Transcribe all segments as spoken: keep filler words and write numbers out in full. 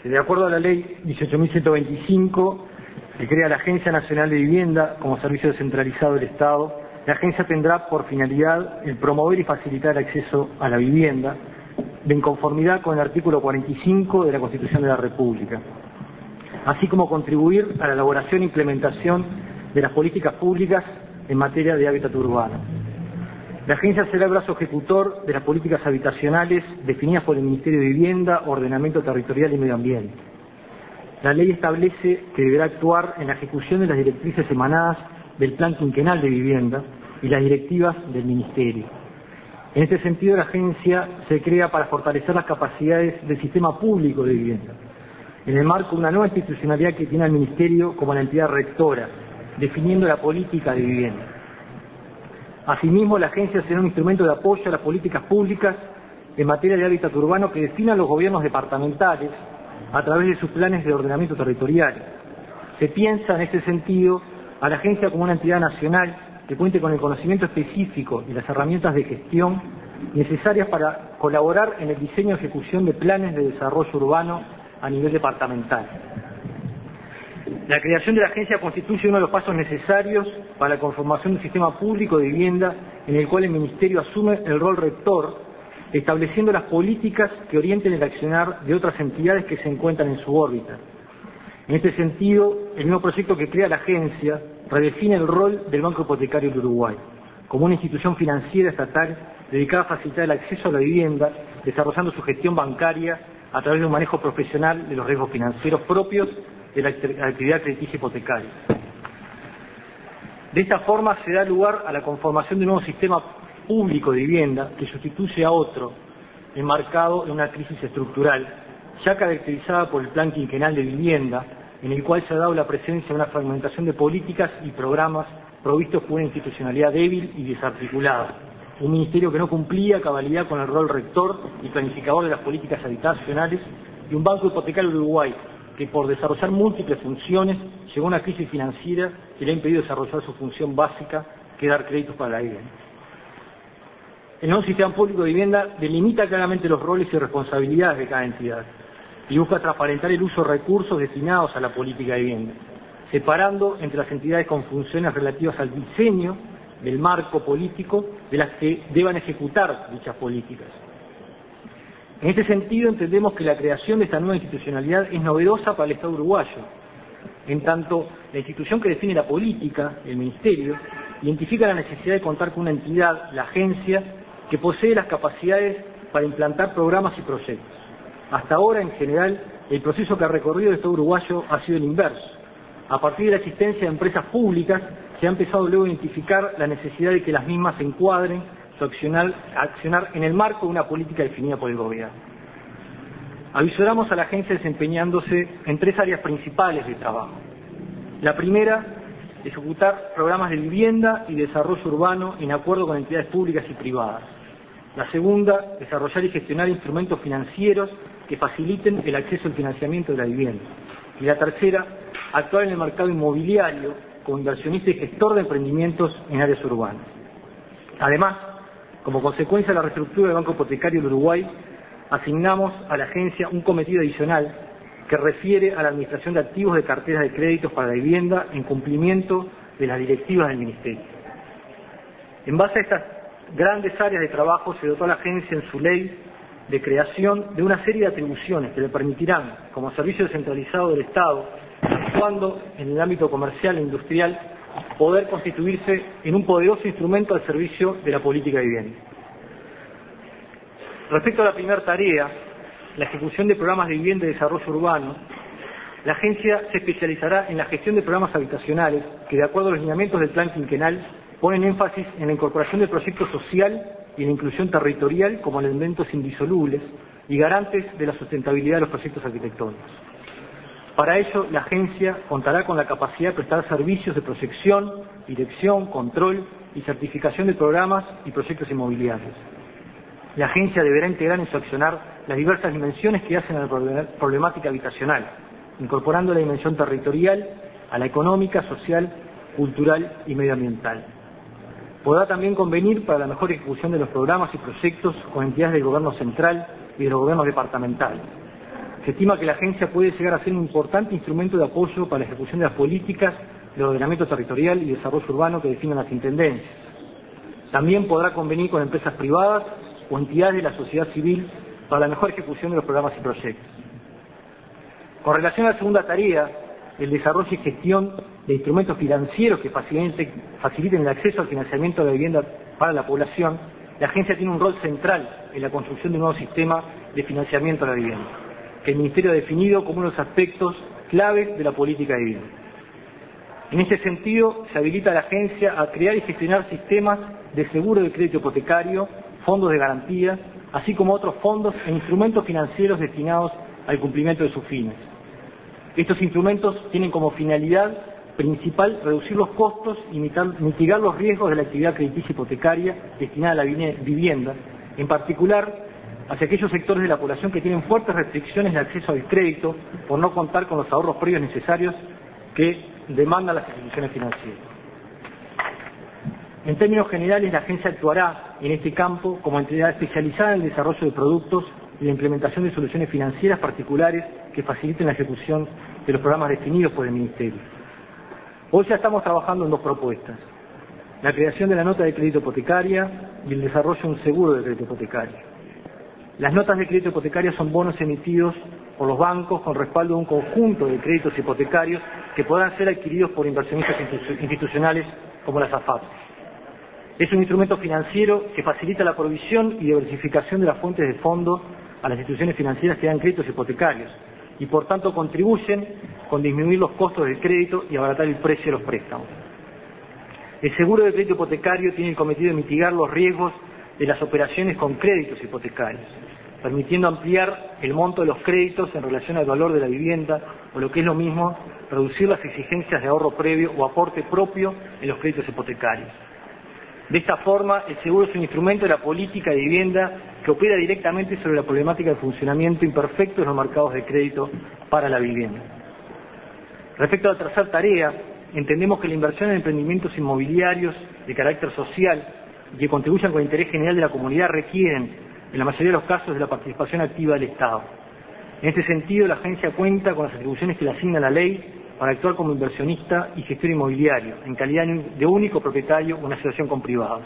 De acuerdo a la ley dieciocho mil ciento veinticinco, que crea la Agencia Nacional de Vivienda como servicio descentralizado del Estado, la agencia tendrá por finalidad el promover y facilitar el acceso a la vivienda, de conformidad con el artículo cuarenta y cinco de la Constitución de la República, así como contribuir a la elaboración e implementación de las políticas públicas en materia de hábitat urbano. La agencia será el brazo ejecutor de las políticas habitacionales definidas por el Ministerio de Vivienda, Ordenamiento Territorial y Medio Ambiente. La ley establece que deberá actuar en la ejecución de las directrices emanadas del Plan Quinquenal de Vivienda y las directivas del Ministerio. En este sentido, la agencia se crea para fortalecer las capacidades del sistema público de vivienda, en el marco de una nueva institucionalidad que tiene al Ministerio como la entidad rectora, definiendo la política de vivienda. Asimismo, la agencia será un instrumento de apoyo a las políticas públicas en materia de hábitat urbano que definan los gobiernos departamentales a través de sus planes de ordenamiento territorial. Se piensa en este sentido a la agencia como una entidad nacional que cuente con el conocimiento específico y las herramientas de gestión necesarias para colaborar en el diseño y ejecución de planes de desarrollo urbano a nivel departamental. La creación de la agencia constituye uno de los pasos necesarios para la conformación de un sistema público de vivienda en el cual el Ministerio asume el rol rector, estableciendo las políticas que orienten el accionar de otras entidades que se encuentran en su órbita. En este sentido, el nuevo proyecto que crea la agencia redefine el rol del Banco Hipotecario del Uruguay como una institución financiera estatal dedicada a facilitar el acceso a la vivienda, desarrollando su gestión bancaria a través de un manejo profesional de los riesgos financieros propios de la actividad crediticia hipotecaria. De esta forma se da lugar a la conformación de un nuevo sistema público de vivienda que sustituye a otro enmarcado en una crisis estructural, ya caracterizada por el Plan Quinquenal de Vivienda, en el cual se ha dado la presencia de una fragmentación de políticas y programas provistos por una institucionalidad débil y desarticulada, un ministerio que no cumplía a cabalidad con el rol rector y planificador de las políticas habitacionales, y un Banco Hipotecario del Uruguay que por desarrollar múltiples funciones llegó a una crisis financiera que le ha impedido desarrollar su función básica, que es dar créditos para la vivienda. El nuevo sistema público de vivienda delimita claramente los roles y responsabilidades de cada entidad y busca transparentar el uso de recursos destinados a la política de vivienda, separando entre las entidades con funciones relativas al diseño del marco político de las que deban ejecutar dichas políticas. En este sentido, entendemos que la creación de esta nueva institucionalidad es novedosa para el Estado uruguayo, en tanto la institución que define la política, el Ministerio, identifica la necesidad de contar con una entidad, la agencia, que posee las capacidades para implantar programas y proyectos. Hasta ahora, en general, el proceso que ha recorrido el Estado uruguayo ha sido el inverso. A partir de la existencia de empresas públicas, se ha empezado luego a identificar la necesidad de que las mismas se encuadren su accionar, accionar en el marco de una política definida por el gobierno. Avisoramos a la agencia desempeñándose en tres áreas principales de trabajo. La primera, ejecutar programas de vivienda y desarrollo urbano en acuerdo con entidades públicas y privadas. La segunda, desarrollar y gestionar instrumentos financieros que faciliten el acceso al financiamiento de la vivienda. Y la tercera, actuar en el mercado inmobiliario como inversionista y gestor de emprendimientos en áreas urbanas. Además, como consecuencia de la reestructura del Banco Hipotecario del Uruguay, asignamos a la agencia un cometido adicional que refiere a la administración de activos de carteras de créditos para la vivienda en cumplimiento de las directivas del Ministerio. En base a estas grandes áreas de trabajo se dotó a la agencia en su ley de creación de una serie de atribuciones que le permitirán, como servicio descentralizado del Estado, actuando en el ámbito comercial e industrial, poder constituirse en un poderoso instrumento al servicio de la política de vivienda. Respecto a la primera tarea, la ejecución de programas de vivienda y desarrollo urbano, la agencia se especializará en la gestión de programas habitacionales que, de acuerdo a los lineamientos del Plan Quinquenal, ponen énfasis en la incorporación del proyecto social y en la inclusión territorial como elementos indisolubles y garantes de la sustentabilidad de los proyectos arquitectónicos. Para ello, la agencia contará con la capacidad de prestar servicios de proyección, dirección, control y certificación de programas y proyectos inmobiliarios. La agencia deberá integrar en su accionar las diversas dimensiones que hacen a la problemática habitacional, incorporando la dimensión territorial a la económica, social, cultural y medioambiental. Podrá también convenir para la mejor ejecución de los programas y proyectos con entidades del gobierno central y de los gobiernos departamentales. Se estima que la agencia puede llegar a ser un importante instrumento de apoyo para la ejecución de las políticas de ordenamiento territorial y desarrollo urbano que definen las intendencias. También podrá convenir con empresas privadas o entidades de la sociedad civil para la mejor ejecución de los programas y proyectos. Con relación a la segunda tarea, el desarrollo y gestión de instrumentos financieros que faciliten el acceso al financiamiento de la vivienda para la población, la agencia tiene un rol central en la construcción de un nuevo sistema de financiamiento de la vivienda, que el Ministerio ha definido como uno de los aspectos claves de la política de vivienda. En este sentido, se habilita a la agencia a crear y gestionar sistemas de seguro de crédito hipotecario, fondos de garantía, así como otros fondos e instrumentos financieros destinados al cumplimiento de sus fines. Estos instrumentos tienen como finalidad principal reducir los costos y mitigar los riesgos de la actividad crediticia hipotecaria destinada a la vivienda, en particular hacia aquellos sectores de la población que tienen fuertes restricciones de acceso al crédito por no contar con los ahorros previos necesarios que demandan las instituciones financieras. En términos generales, la agencia actuará en este campo como entidad especializada en el desarrollo de productos y la implementación de soluciones financieras particulares que faciliten la ejecución de los programas definidos por el Ministerio. Hoy ya estamos trabajando en dos propuestas: la creación de la nota de crédito hipotecaria y el desarrollo de un seguro de crédito hipotecario. Las notas de crédito hipotecario son bonos emitidos por los bancos con respaldo de un conjunto de créditos hipotecarios que podrán ser adquiridos por inversionistas institucionales como las A F A P. Es un instrumento financiero que facilita la provisión y diversificación de las fuentes de fondos a las instituciones financieras que dan créditos hipotecarios y por tanto contribuyen con disminuir los costos del crédito y abaratar el precio de los préstamos. El seguro de crédito hipotecario tiene el cometido de mitigar los riesgos de las operaciones con créditos hipotecarios, permitiendo ampliar el monto de los créditos en relación al valor de la vivienda, o lo que es lo mismo, reducir las exigencias de ahorro previo o aporte propio en los créditos hipotecarios. De esta forma, el seguro es un instrumento de la política de vivienda que opera directamente sobre la problemática de funcionamiento imperfecto de los mercados de crédito para la vivienda. Respecto a la tercera tarea, entendemos que la inversión en emprendimientos inmobiliarios de carácter social y que contribuyan con el interés general de la comunidad requieren, en la mayoría de los casos, de la participación activa del Estado. En este sentido, la agencia cuenta con las atribuciones que le asigna la ley para actuar como inversionista y gestor inmobiliario, en calidad de único propietario o una asociación con privados.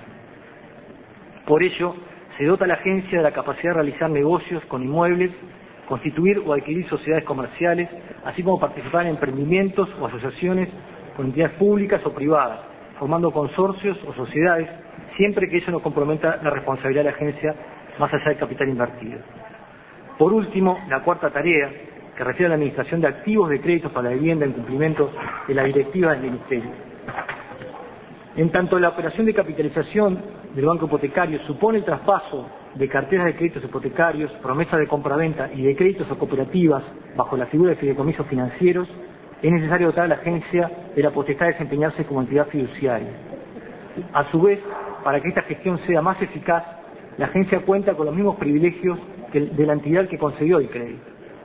Por ello, se dota a la agencia de la capacidad de realizar negocios con inmuebles, constituir o adquirir sociedades comerciales, así como participar en emprendimientos o asociaciones con entidades públicas o privadas, formando consorcios o sociedades, siempre que ello no comprometa la responsabilidad de la agencia más allá del capital invertido. Por último, la cuarta tarea, que refiere a la administración de activos de créditos para la vivienda en cumplimiento de la directiva del Ministerio. En tanto la operación de capitalización del banco hipotecario supone el traspaso de carteras de créditos hipotecarios, promesas de compraventa y de créditos a cooperativas bajo la figura de fideicomisos financieros, es necesario dotar a la agencia de la potestad de desempeñarse como entidad fiduciaria. A su vez, para que esta gestión sea más eficaz, la agencia cuenta con los mismos privilegios que de la entidad que concedió el crédito,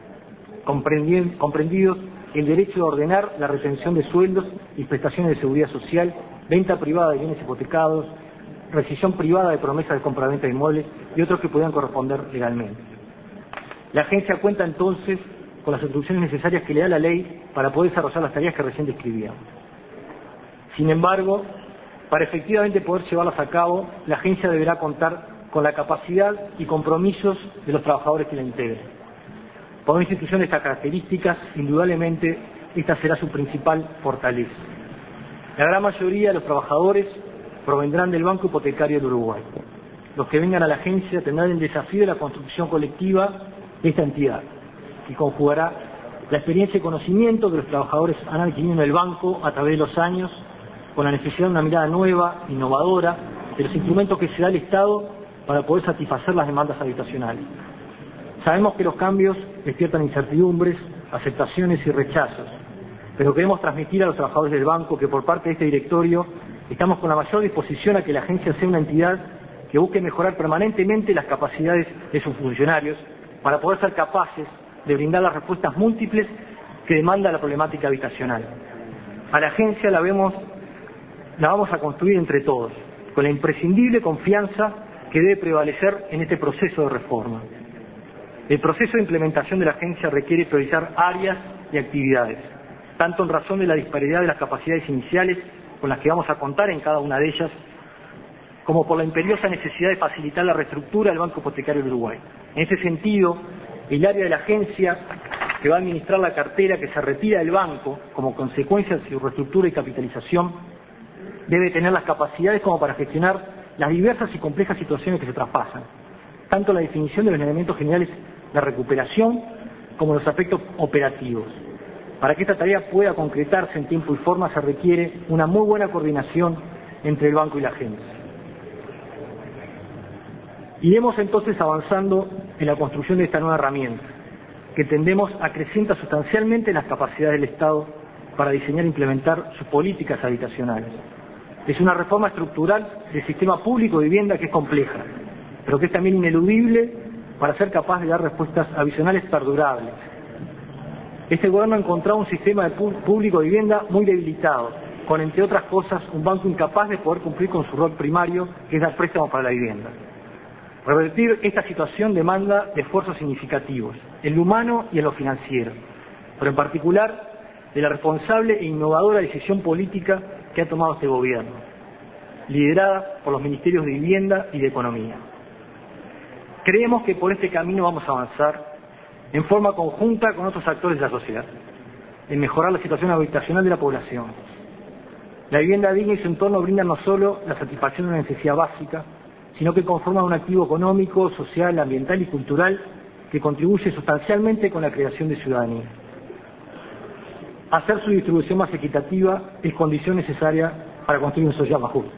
comprendidos el derecho de ordenar la retención de sueldos y prestaciones de seguridad social, venta privada de bienes hipotecados, rescisión privada de promesas de compraventa de inmuebles y otros que puedan corresponder legalmente. La agencia cuenta entonces con las atribuciones necesarias que le da la ley para poder desarrollar las tareas que recién describíamos. Sin embargo, para efectivamente poder llevarlas a cabo, la agencia deberá contar con la capacidad y compromisos de los trabajadores que la integren. Para una institución de estas características, indudablemente, esta será su principal fortaleza. La gran mayoría de los trabajadores provendrán del Banco Hipotecario del Uruguay. Los que vengan a la agencia tendrán el desafío de la construcción colectiva de esta entidad, que conjugará la experiencia y conocimiento que los trabajadores han adquirido en el banco a través de los años, con la necesidad de una mirada nueva, innovadora, de los instrumentos que se da el Estado para poder satisfacer las demandas habitacionales. Sabemos que los cambios despiertan incertidumbres, aceptaciones y rechazos, pero queremos transmitir a los trabajadores del banco que por parte de este directorio estamos con la mayor disposición a que la agencia sea una entidad que busque mejorar permanentemente las capacidades de sus funcionarios para poder ser capaces de brindar las respuestas múltiples que demanda la problemática habitacional. A la agencia la vemos, la vamos a construir entre todos, con la imprescindible confianza que debe prevalecer en este proceso de reforma. El proceso de implementación de la agencia requiere priorizar áreas y actividades, tanto en razón de la disparidad de las capacidades iniciales con las que vamos a contar en cada una de ellas, como por la imperiosa necesidad de facilitar la reestructura del Banco Hipotecario del Uruguay. En ese sentido, el área de la agencia que va a administrar la cartera que se retira del banco como consecuencia de su reestructura y capitalización debe tener las capacidades como para gestionar las diversas y complejas situaciones que se traspasan, tanto la definición de los elementos generales de recuperación como los aspectos operativos. Para que esta tarea pueda concretarse en tiempo y forma se requiere una muy buena coordinación entre el banco y la agencia. Iremos entonces avanzando en la construcción de esta nueva herramienta, que entendemos acrecienta sustancialmente las capacidades del Estado para diseñar e implementar sus políticas habitacionales. Es una reforma estructural del sistema público de vivienda que es compleja, pero que es también ineludible para ser capaz de dar respuestas habitacionales perdurables. Este gobierno ha encontrado un sistema de público de vivienda muy debilitado, con, entre otras cosas, un banco incapaz de poder cumplir con su rol primario, que es dar préstamos para la vivienda. Revertir esta situación demanda de esfuerzos significativos, en lo humano y en lo financiero, pero en particular de la responsable e innovadora decisión política que ha tomado este gobierno, liderada por los ministerios de Vivienda y de Economía. Creemos que por este camino vamos a avanzar en forma conjunta con otros actores de la sociedad, en mejorar la situación habitacional de la población. La vivienda digna y su entorno brindan no solo la satisfacción de una necesidad básica, sino que conforman un activo económico, social, ambiental y cultural que contribuye sustancialmente con la creación de ciudadanía. Hacer su distribución más equitativa es condición necesaria para construir una sociedad más justa.